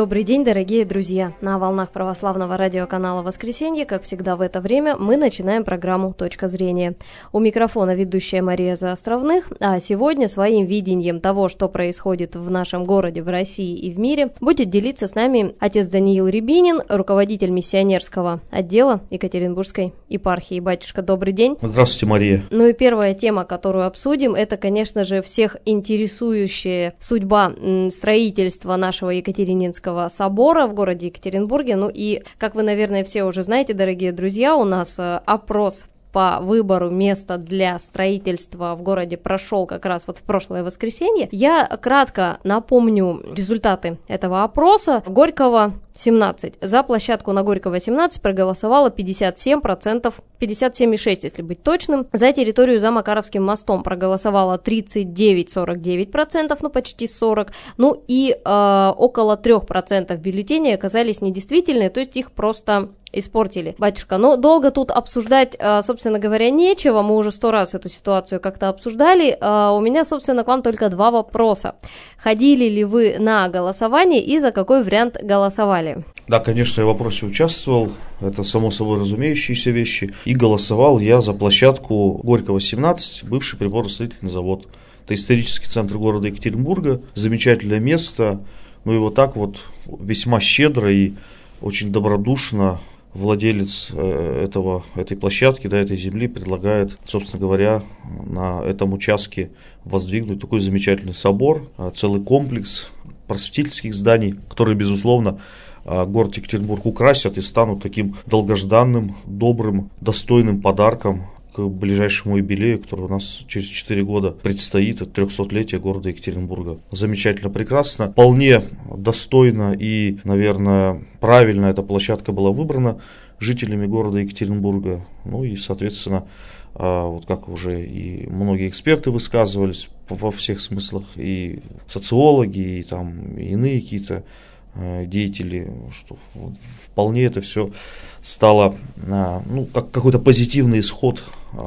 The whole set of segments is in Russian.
Добрый день, дорогие друзья! На волнах православного радиоканала «Воскресенье», как всегда в это время, мы начинаем программу «Точка зрения». У микрофона ведущая Мария Заостровных, а сегодня своим видением того, что происходит в нашем городе, в России и в мире, будет делиться с нами отец Даниил Рябинин, руководитель миссионерского отдела Екатеринбургской епархии. Батюшка, добрый день! Здравствуйте, Мария! Ну и первая тема, которую обсудим, это, конечно же, всех интересующая судьба строительства нашего Екатерининского собора в городе Екатеринбурге. Ну и, как вы, наверное, все уже знаете, дорогие друзья, у нас опрос по выбору места для строительства в городе прошел как раз вот в прошлое воскресенье. Я кратко напомню результаты этого опроса. Горького 17. За площадку на Горького 17 проголосовало 57%, 57,6, если быть точным. За территорию за Макаровским мостом проголосовало 39,49%, ну почти 40%. Ну и около 3% бюллетеней оказались недействительные, то есть их просто испортили. Батюшка, ну долго тут обсуждать, собственно говоря, нечего. Мы уже 100 раз эту ситуацию как-то обсуждали. У меня, собственно, к вам только два вопроса. Ходили ли вы на голосование и за какой вариант голосовали? Да, конечно, я в вопросе участвовал. Это само собой разумеющиеся вещи. И голосовал я за площадку Горького 17, бывший приборостроительный завод. Это исторический центр города Екатеринбурга. Замечательное место. Ну и вот так вот весьма щедро и очень добродушно владелец этой площадки, да, этой земли предлагает, собственно говоря, на этом участке воздвигнуть такой замечательный собор, целый комплекс просветительских зданий, которые, безусловно, город Екатеринбург украсят и станут таким долгожданным, добрым, достойным подарком к ближайшему юбилею, который у нас через 4 года предстоит, это 300-летие города Екатеринбурга. Замечательно, прекрасно, вполне достойно и, наверное, правильно эта площадка была выбрана жителями города Екатеринбурга. Ну и, соответственно, вот как уже и многие эксперты высказывались во всех смыслах, и социологи, и там иные какие-то деятели, что вполне это все стало, ну, как какой-то позитивный исход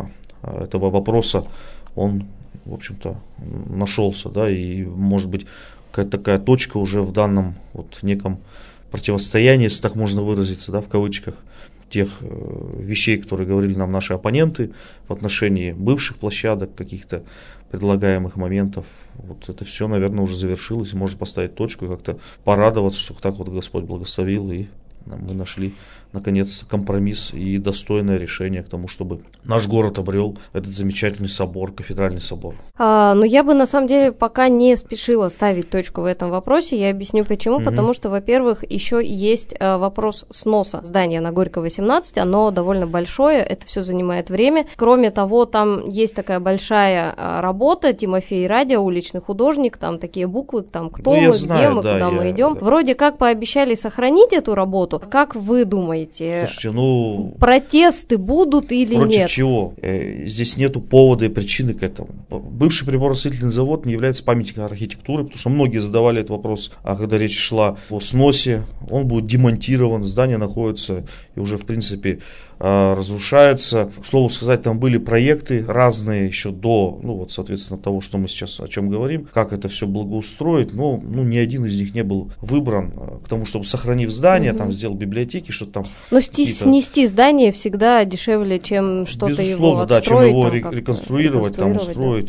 этого вопроса, он, в общем-то, нашелся, да, и, может быть, какая-то такая точка уже в данном вот неком противостоянии, если так можно выразиться, да, в кавычках, тех вещей, которые говорили нам наши оппоненты в отношении бывших площадок, каких-то предлагаемых моментов. Вот это все, наверное, уже завершилось, и можно поставить точку и как-то порадоваться, что так вот Господь благословил, и мы нашли, наконец, компромисс и достойное решение к тому, чтобы наш город обрел этот замечательный собор, кафедральный собор. Но я бы, на самом деле, пока не спешила ставить точку в этом вопросе. Я объясню почему. Потому что, во-первых, еще есть вопрос сноса здания на Горького 17. Оно довольно большое, это все занимает время. Кроме того, там есть такая большая работа, Тимофей Радя, уличный художник, там такие буквы, там кто мы, где мы, куда мы идем. Да. Вроде как пообещали сохранить эту работу. Как вы думаете, слушайте, протесты будут или против нет? Против чего? Здесь нету повода и причины к этому. Бывший приборостроительный завод не является памятником архитектуры, потому что многие задавали этот вопрос, а когда речь шла о сносе, он будет демонтирован, здание находится и уже, в принципе, разрушается. К слову сказать, там были проекты разные еще до, ну вот, соответственно, того, что мы сейчас о чем говорим, как это все благоустроить, но ни один из них не был выбран к тому, чтобы, сохранив здание, там сделать библиотеки, что-то там. Но снести здание всегда дешевле, чем что-то его отстроить. Да, чем его реконструировать, там устроить.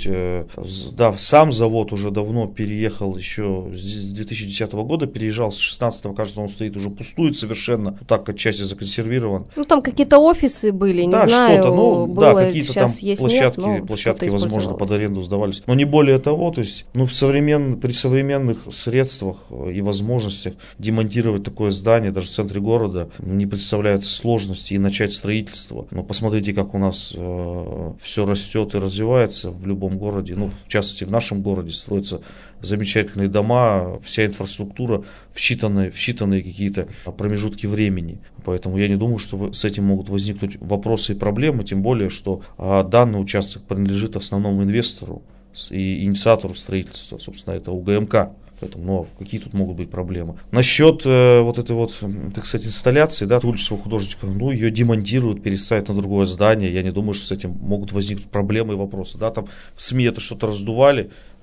Да, сам завод уже давно переехал, еще с 2010 года переезжал, с 2016, кажется, он стоит уже пустует совершенно, так отчасти законсервирован. Ну, там какие-то офисы были, не знаю, что-то, было, да, какие-то там есть площадки, возможно, под аренду сдавались. Но не более того, то есть, при современных средствах и возможностях демонтировать такое здание, даже в центре города, не представляет сложности и начать строительство. Но посмотрите, как у нас все растет и развивается в любом городе, ну, в частности, в нашем городе строятся замечательные дома, вся инфраструктура в считанные какие-то промежутки времени. Поэтому я не думаю, что с этим могут возникнуть вопросы и проблемы, тем более, что данный участок принадлежит основному инвестору и инициатору строительства, собственно, это УГМК. Поэтому, какие тут могут быть проблемы? Насчет вот этой вот, так сказать, инсталляции, да, творческого художника, ее демонтируют, переставят на другое здание. Я не думаю, что с этим могут возникнуть проблемы и вопросы. Да, там в СМИ это что-то раздували,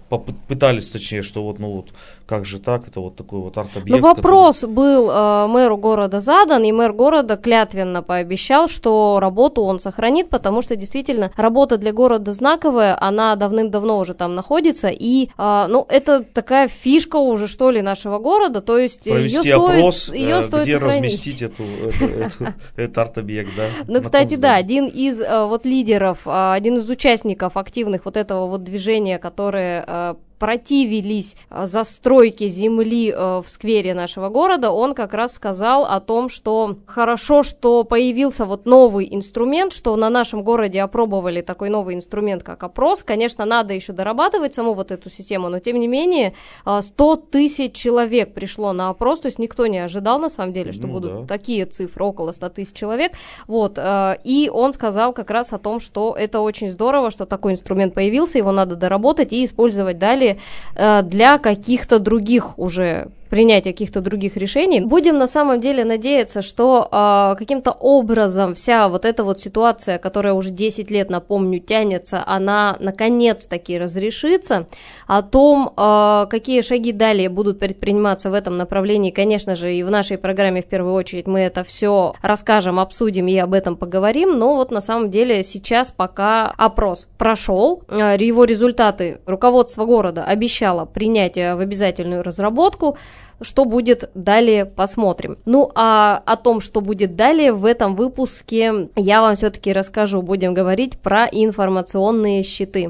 попытались, точнее, что вот, ну вот, как же так, это вот такой вот арт-объект. Но вопрос был мэру города задан, и мэр города клятвенно пообещал, что работу он сохранит, потому что действительно работа для города знаковая, она давным-давно уже там находится, и, ну, это такая фишка уже, что ли, нашего города, то есть провести ее опрос, стоит где сохранить. разместить этот арт-объект, да. Ну, кстати, да, один из вот лидеров, один из участников активных вот этого вот движения, которые противились застройке земли в сквере нашего города, он как раз сказал о том, что хорошо, что появился вот новый инструмент, что на нашем городе опробовали такой новый инструмент, как опрос. Конечно, надо еще дорабатывать саму вот эту систему, но тем не менее 100 тысяч человек пришло на опрос, то есть никто не ожидал на самом деле, что будут такие цифры, около 100 тысяч человек. Вот, и он сказал как раз о том, что это очень здорово, что такой инструмент появился, его надо доработать и использовать далее для каких-то других уже принятия каких-то других решений. Будем на самом деле надеяться, что каким-то образом вся вот эта вот ситуация, которая уже 10 лет, напомню, тянется, она наконец-таки разрешится. О том, какие шаги далее будут предприниматься в этом направлении, конечно же, и в нашей программе в первую очередь мы это все расскажем, обсудим и об этом поговорим. Но вот на самом деле сейчас пока опрос прошел, его результаты руководство города обещало принять в обязательную разработку. Что будет далее, посмотрим. Ну, а о том, что будет далее, в этом выпуске я вам все-таки расскажу. Будем говорить про информационные щиты.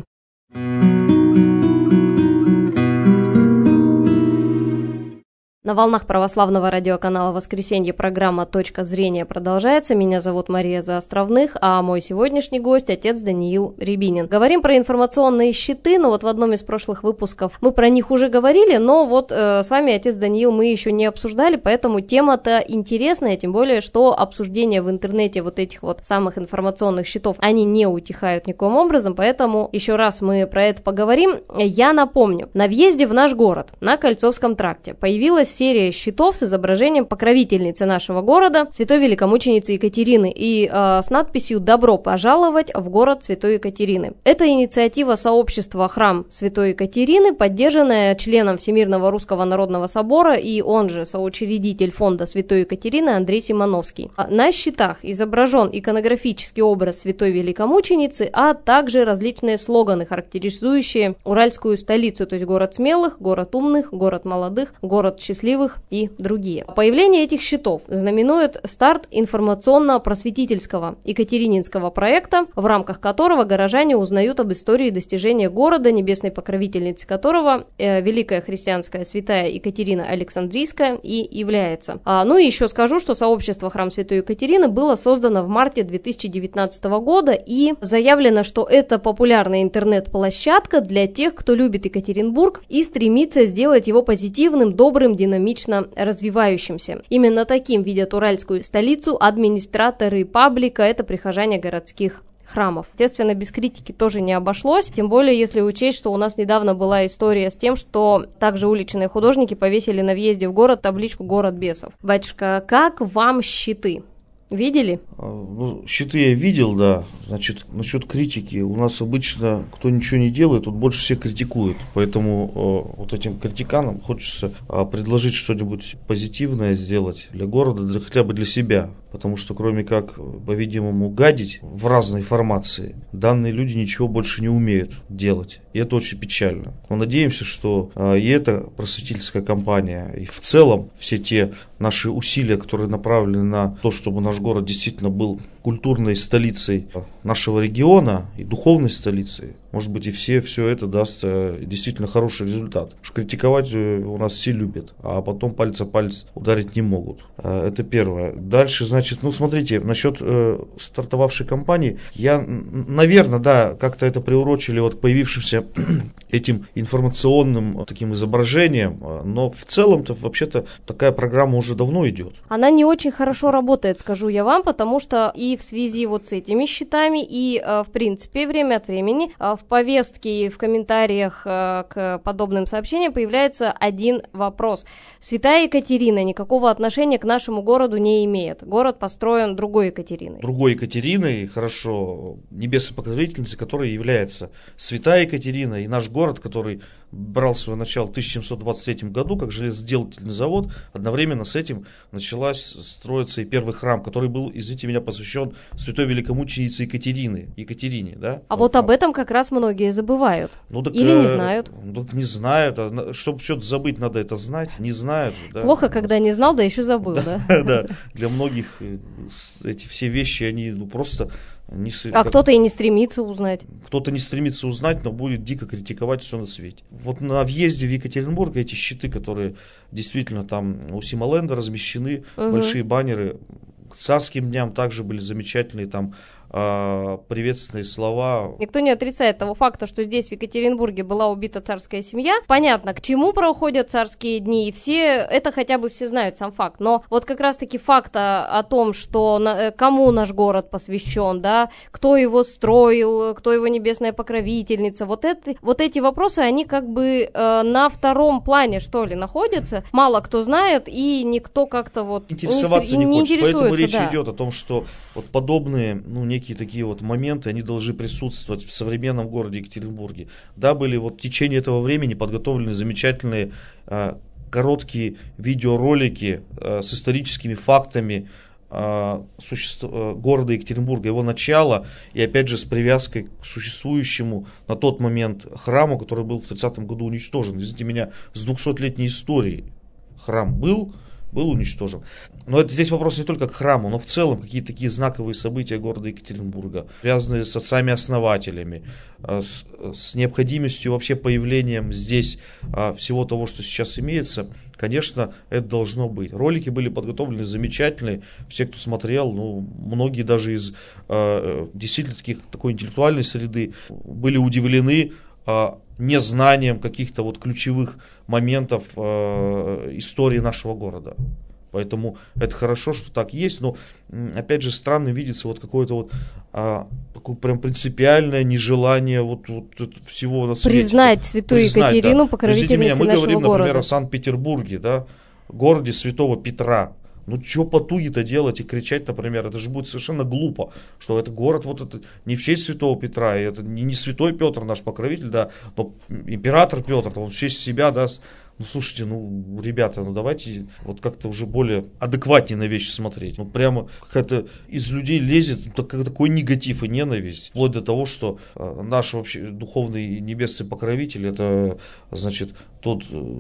На волнах православного радиоканала «Воскресенье» программа «Точка зрения» продолжается. Меня зовут Мария Заостровных, а мой сегодняшний гость – отец Даниил Рябинин. Говорим про информационные щиты, но вот в одном из прошлых выпусков мы про них уже говорили, но вот с вами, отец Даниил, мы еще не обсуждали, поэтому тема-то интересная, тем более, что обсуждения в интернете вот этих вот самых информационных щитов, они не утихают никаким образом, поэтому еще раз мы про это поговорим. Я напомню, на въезде в наш город, на Кольцовском тракте, появилась серия щитов с изображением покровительницы нашего города, святой великомученицы Екатерины, и с надписью «Добро пожаловать в город Святой Екатерины». Это инициатива сообщества «Храм Святой Екатерины», поддержанная членом Всемирного Русского Народного Собора и он же соучредитель фонда Святой Екатерины Андрей Симоновский. На щитах изображен иконографический образ святой великомученицы, а также различные слоганы, характеризующие уральскую столицу, то есть город смелых, город умных, город молодых, город счастливых и другие. Появление этих щитов знаменует старт информационно-просветительского екатерининского проекта, в рамках которого горожане узнают об истории достижения города, небесной покровительницей которого великая христианская святая Екатерина Александрийская и является. Ну и еще скажу, что сообщество «Храм Святой Екатерины» было создано в марте 2019 года, и заявлено, что это популярная интернет-площадка для тех, кто любит Екатеринбург и стремится сделать его позитивным, добрым, динамично развивающимся. Именно таким видят уральскую столицу администраторы паблика, это прихожане городских храмов. Естественно, без критики тоже не обошлось, тем более, если учесть, что у нас недавно была история с тем, что также уличные художники повесили на въезде в город табличку «Город бесов». Батюшка, как вам щиты? Видели? Ну, щиты я видел, да. Значит, насчет критики. У нас обычно, кто ничего не делает, тут больше всех критикует. Поэтому вот этим критиканам хочется предложить что-нибудь позитивное сделать для города, хотя бы для себя. Потому что кроме как, по-видимому, гадить в разной формации, данные люди ничего больше не умеют делать. И это очень печально. Но надеемся, что и эта просветительская кампания, и в целом все те наши усилия, которые направлены на то, чтобы наш город действительно был культурной столицей нашего региона и духовной столицей, может быть, и все это даст действительно хороший результат. Потому что критиковать у нас все любят, а потом палец о палец ударить не могут. Это первое. Дальше, значит, смотрите, насчет стартовавшей кампании, я, наверное, да, как-то это приурочили вот к появившимся этим информационным таким изображением, но в целом-то, вообще-то, такая программа уже давно идет. Она не очень хорошо работает, скажу я вам, потому что и в связи вот с этими щитами, и, в принципе, время от времени в повестке и в комментариях к подобным сообщениям появляется один вопрос. Святая Екатерина никакого отношения к нашему городу не имеет. Город построен другой Екатериной. Другой Екатериной, хорошо, небесной покровительницей, которая является святая Екатерина, и наш город, который брал свое начало в 1723 году, как железоделательный завод. Одновременно с этим началась строиться и первый храм, который был, извините меня, посвящен святой великомученице Екатерине. Да? А вот об этом как раз многие забывают. Или не знают. Не знают. Чтобы что-то забыть, надо это знать. Не знают. Да? Плохо, когда не знал, да еще забыл, да? Да. Для многих эти все вещи, они просто... кто-то и не стремится узнать. Кто-то не стремится узнать, но будет дико критиковать все на свете. Вот на въезде в Екатеринбург эти щиты, которые действительно там у Симоленда размещены, большие баннеры. К царским дням также были замечательные там приветственные слова. Никто не отрицает того факта, что здесь, в Екатеринбурге, была убита царская семья. Понятно, к чему проходят царские дни, и это хотя бы все знают, сам факт. Но вот как раз-таки факт о том, что кому наш город посвящен, да, кто его строил, кто его небесная покровительница, вот эти вопросы, они как бы на втором плане, что ли, находятся. Мало кто знает, и никто как-то вот интересоваться не хочет. Поэтому речь да. идет о том, что вот подобные, некие такие вот моменты, они должны присутствовать в современном городе Екатеринбурге. Да, были вот в течение этого времени подготовлены замечательные короткие видеоролики с историческими фактами города Екатеринбурга, его начала, и опять же с привязкой к существующему на тот момент храму, который был в 30-м году уничтожен. Извините меня, с 200-летней историей храм был уничтожен. Но здесь вопрос не только к храму, но в целом какие-то такие знаковые события города Екатеринбурга, связанные с отцами-основателями, с необходимостью вообще появлением здесь всего того, что сейчас имеется. Конечно, это должно быть. Ролики были подготовлены замечательные. Все, кто смотрел, многие даже из действительно такой интеллектуальной среды были удивлены незнанием каких-то вот ключевых моментов истории нашего города. Поэтому это хорошо, что так есть, но опять же странно видится вот какое-то такое прям принципиальное нежелание вот всего на свете. Признать святую Екатерину, да. покровительницей нашего мы говорим, города. Например, о Санкт-Петербурге, да, городе святого Петра. Что потуги-то делать и кричать, например, это же будет совершенно глупо, что это город вот это не в честь святого Петра, и это не святой Петр наш покровитель, да, но император Петр, он в честь себя, да. Слушайте, ребята, давайте вот как-то уже более адекватнее на вещи смотреть. Прямо какая-то из людей лезет такой негатив и ненависть, вплоть до того, что наш вообще духовный небесный покровитель, это, значит, тот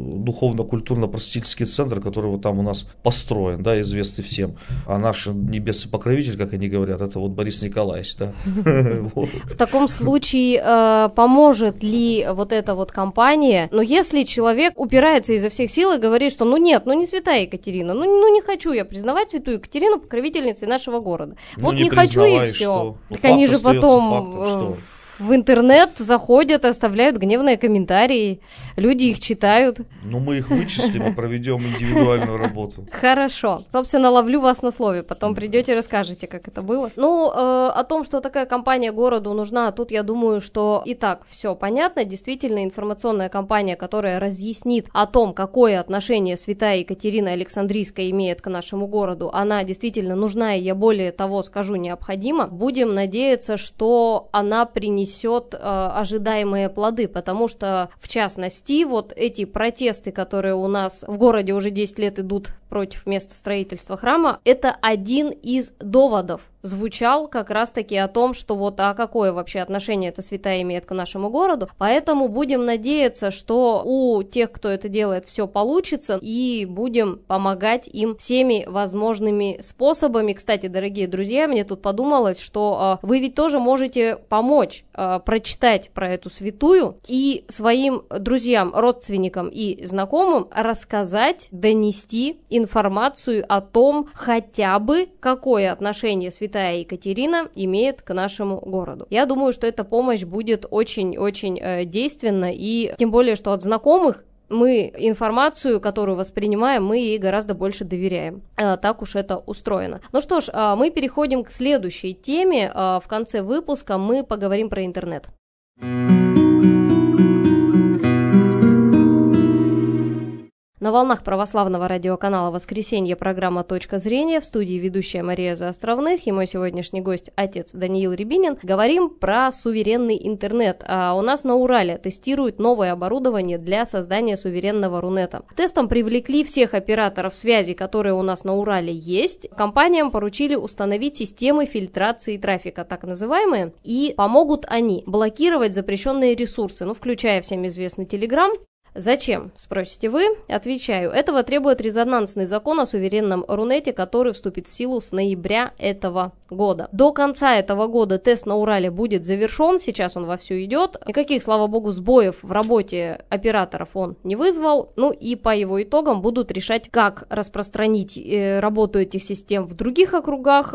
духовно-культурно-просветительский центр, который вот там у нас построен, да, известный всем. А наш небесный покровитель, как они говорят, это вот Борис Николаевич, да. В таком случае поможет ли вот эта вот компания, но если человек упирается изо всех сил и говорит, что нет, не святая Екатерина, не хочу я признавать святую Екатерину покровительницей нашего города. Вот не хочу и все. Так они же потом в интернет заходят, оставляют гневные комментарии, люди их читают. Мы их вычислим и проведем индивидуальную работу. Хорошо. Собственно, ловлю вас на слове, потом придете и расскажете, как это было. О том, что такая кампания городу нужна, тут я думаю, что и так все понятно. Действительно, информационная кампания, которая разъяснит о том, какое отношение святая Екатерина Александрийская имеет к нашему городу, она действительно нужна, и я более того скажу, необходима. Будем надеяться, что она принесет ожидаемые плоды, потому что, в частности, вот эти протесты, которые у нас в городе уже 10 лет идут против места строительства храма, это один из доводов. Звучал как раз-таки о том, что какое вообще отношение эта святая имеет к нашему городу. Поэтому будем надеяться, что у тех, кто это делает, все получится, и будем помогать им всеми возможными способами. Кстати, дорогие друзья, мне тут подумалось, что вы ведь тоже можете помочь прочитать про эту святую и своим друзьям, родственникам и знакомым рассказать, донести информацию о том, хотя бы какое отношение святая Екатерина имеет к нашему городу. Я думаю, что эта помощь будет очень-очень действенна, и тем более, что от знакомых мы информацию, которую воспринимаем, мы ей гораздо больше доверяем. Так уж это устроено. Ну что ж, мы переходим к следующей теме. В конце выпуска мы поговорим про интернет. На волнах православного радиоканала «Воскресенье» программа «Точка зрения». В студии ведущая Мария Заостровных и мой сегодняшний гость, отец Даниил Рябинин. Говорим про суверенный интернет. А у нас на Урале тестируют новое оборудование для создания суверенного Рунета. Тестом привлекли всех операторов связи, которые у нас на Урале есть. Компаниям поручили установить системы фильтрации трафика, так называемые, и помогут они блокировать запрещенные ресурсы, включая всем известный Telegram. Зачем, спросите вы? Отвечаю, этого требует резонансный закон о суверенном Рунете, который вступит в силу с ноября этого года. До конца этого года тест на Урале будет завершен, сейчас он вовсю идет. Никаких, слава богу, сбоев в работе операторов он не вызвал. И по его итогам будут решать, как распространить работу этих систем в других округах.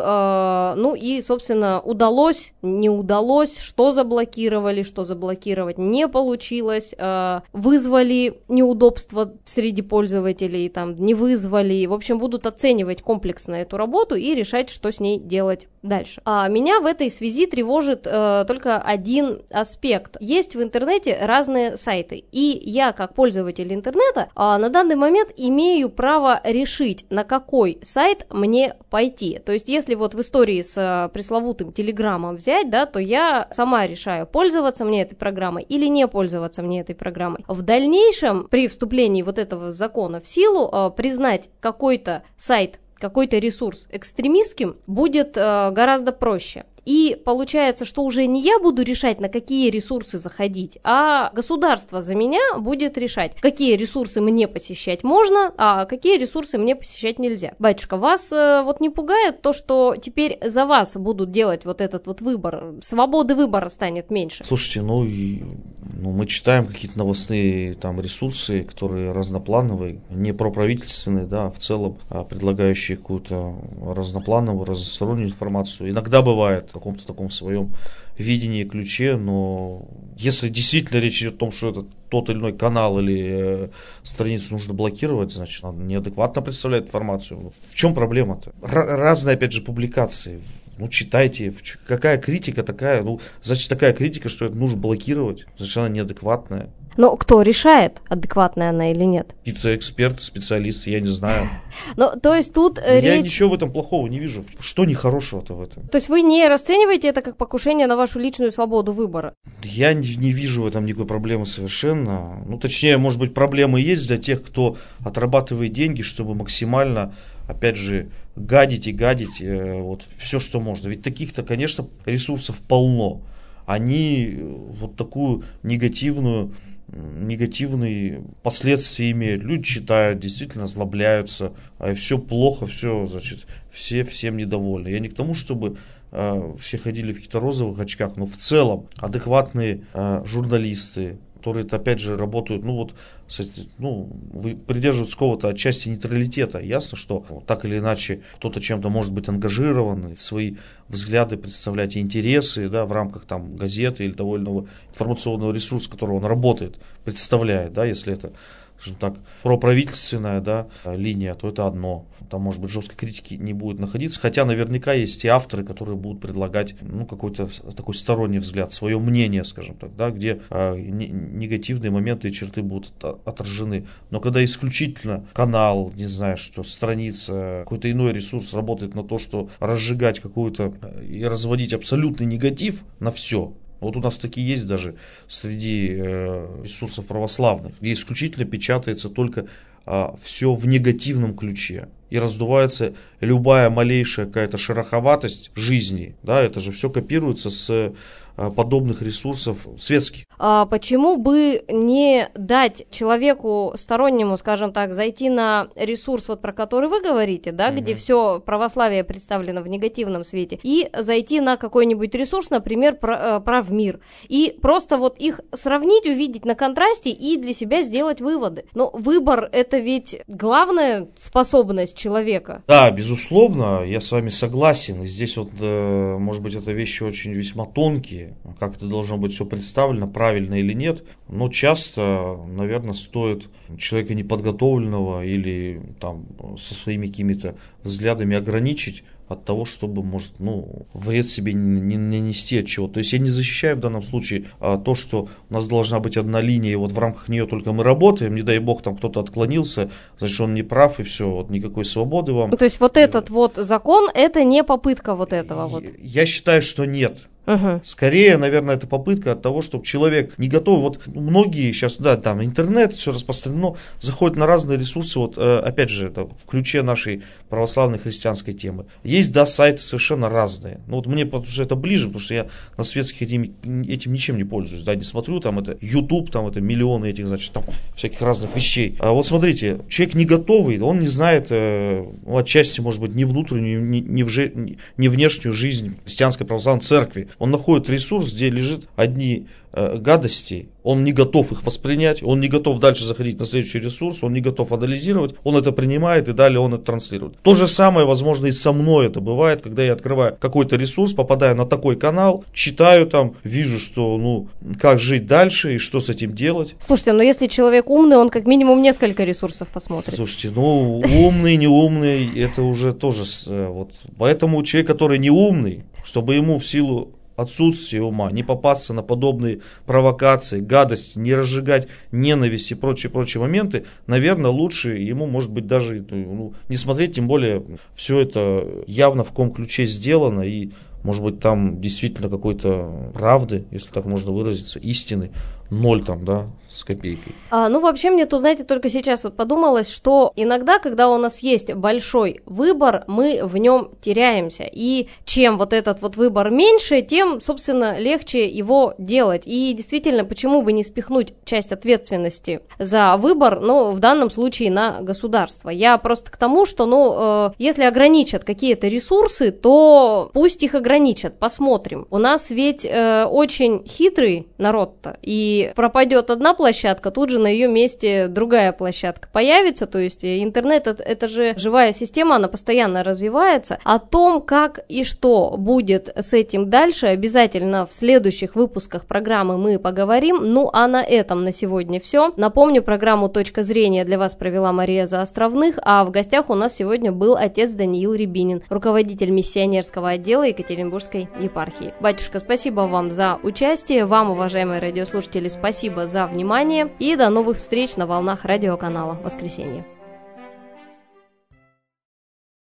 И, собственно, удалось, не удалось, что заблокировали, что заблокировать не получилось, вызвали неудобства среди пользователей, не вызвали. В общем, будут оценивать комплексно эту работу и решать, что с ней делать дальше. Меня в этой связи тревожит только один аспект. Есть в интернете разные сайты, и я, как пользователь интернета, на данный момент имею право решить, на какой сайт мне пойти. То есть, если в истории с пресловутым Телеграмом взять, то я сама решаю, пользоваться мне этой программой или не пользоваться мне этой программой. В дальнейшем, при вступлении этого закона в силу, признать какой-то сайт, какой-то ресурс экстремистским будет гораздо проще. И получается, что уже не я буду решать, на какие ресурсы заходить, а государство за меня будет решать, какие ресурсы мне посещать можно, а какие ресурсы мне посещать нельзя. Батюшка, вас не пугает то, что теперь за вас будут делать этот выбор? Свободы выбора станет меньше. Слушайте, мы читаем какие-то новостные ресурсы, которые разноплановые, не проправительственные, а в целом предлагающие какую-то разноплановую, разностороннюю информацию. Иногда бывает в каком-то таком своем видении, ключе, но если действительно речь идет о том, что это тот или иной канал или страницу нужно блокировать, значит, он неадекватно представляет информацию. В чем проблема-то? Разные, опять же, публикации. Читайте. Какая критика такая? Значит, такая критика, что это нужно блокировать. Значит, она неадекватная. Но кто решает, адекватная она или нет? Какие-то эксперты, специалисты, я не знаю. То есть тут Я ничего в этом плохого не вижу. Что нехорошего-то в этом? То есть вы не расцениваете это как покушение на вашу личную свободу выбора? Я не вижу в этом никакой проблемы совершенно. Точнее, может быть, проблемы есть для тех, кто отрабатывает деньги, чтобы максимально, опять же, гадить все, что можно. Ведь таких-то, конечно, ресурсов полно. Они такую негативные последствия имеют. Люди читают, действительно озлобляются, а все плохо, все, значит, все всем недовольны. Я не к тому, чтобы все ходили в каких-то розовых очках, но в целом адекватные журналисты, которые, опять же, работают, придерживаются какого-то отчасти нейтралитета. Ясно, что так или иначе кто-то чем-то может быть ангажирован, свои взгляды представлять и интересы, в рамках газеты или того или иного информационного ресурса, с которого он работает, представляет, если это, скажем так, проправительственная линия, то это одно. Там, может быть, жесткой критики не будет находиться, хотя наверняка есть и авторы, которые будут предлагать какой-то такой сторонний взгляд, свое мнение, скажем так, где негативные моменты и черты будут отражены. Но когда исключительно канал, не знаю, что страница, какой-то иной ресурс работает на то, что разжигать какую-то и разводить абсолютный негатив на все. У нас такие есть даже среди ресурсов православных, где исключительно печатается только все в негативном ключе. И раздувается любая малейшая какая-то шероховатость жизни. Это же все копируется с подобных ресурсов светских. Почему бы не дать человеку стороннему, скажем так, зайти на ресурс, про который вы говорите, где все православие представлено в негативном свете, и зайти на какой-нибудь ресурс, например, Правмир, и просто их сравнить, увидеть на контрасте и для себя сделать выводы. Но выбор — это ведь главная способность человека. Да, безусловно, я с вами согласен. И здесь может быть, это вещи очень весьма тонкие, как это должно быть все представлено, правильно или нет. Но часто, наверное, стоит человека неподготовленного или со своими какими-то взглядами ограничить от того, чтобы, может, вред себе не нанести от чего. То есть я не защищаю в данном случае то, что у нас должна быть одна линия, и вот в рамках нее только мы работаем, не дай бог там кто-то отклонился, значит он не прав, и все, вот никакой свободы вам. То есть вот этот вот закон, это не попытка вот этого вот? Я считаю, что нет. Скорее, наверное, это попытка от того, чтобы человек не готов. Вот многие сейчас, там интернет, все распространено, заходят на разные ресурсы. Вот опять же, это в ключе нашей православной христианской темы. Есть, сайты совершенно разные. Вот мне потому что это ближе, потому что я на светских этим ничем не пользуюсь. Не смотрю, там это YouTube, там это миллионы этих, значит, там всяких разных вещей. А вот смотрите, человек не готовый, он не знает, отчасти, может быть, ни внутреннюю, ни внешнюю жизнь христианской православной церкви. Он находит ресурс, где лежит одни гадости, он не готов их воспринять, он не готов дальше заходить на следующий ресурс, он не готов анализировать, он это принимает и далее он это транслирует. То же самое, возможно, и со мной это бывает, когда я открываю какой-то ресурс, попадаю на такой канал, читаю там, вижу, что, как жить дальше и что с этим делать. Слушайте, но если человек умный, он как минимум несколько ресурсов посмотрит. Слушайте, умный, не умный, это уже тоже, вот, поэтому человек, который не умный, чтобы ему в силу отсутствие ума, не попасться на подобные провокации, гадости, не разжигать ненависть и прочие моменты, наверное, лучше ему, может быть, даже не смотреть, тем более все это явно в каком ключе сделано, и, может быть, там действительно какой-то правды, если так можно выразиться, истины, 0 там, с копейкой. Вообще мне тут, знаете, только сейчас вот подумалось, что иногда, когда у нас есть большой выбор, мы в нем теряемся. И чем вот этот вот выбор меньше, тем, собственно, легче его делать. И действительно, почему бы не спихнуть часть ответственности за выбор, в данном случае на государство. Я просто к тому, что, если ограничат какие-то ресурсы, то пусть их ограничат, посмотрим. У нас ведь очень хитрый народ-то, и пропадет одна площадка, тут же на ее месте другая площадка появится, то есть интернет это же живая система, она постоянно развивается. О том, как и что будет с этим дальше, обязательно в следующих выпусках программы мы поговорим. А на этом на сегодня все. Напомню, программу «Точка зрения» для вас провела Мария Заостровных, а в гостях у нас сегодня был отец Даниил Рябинин, руководитель миссионерского отдела Екатеринбургской епархии. Батюшка, спасибо вам за участие, вам, уважаемые радиослушатели, спасибо за внимание и до новых встреч на волнах радиоканала «Воскресенье».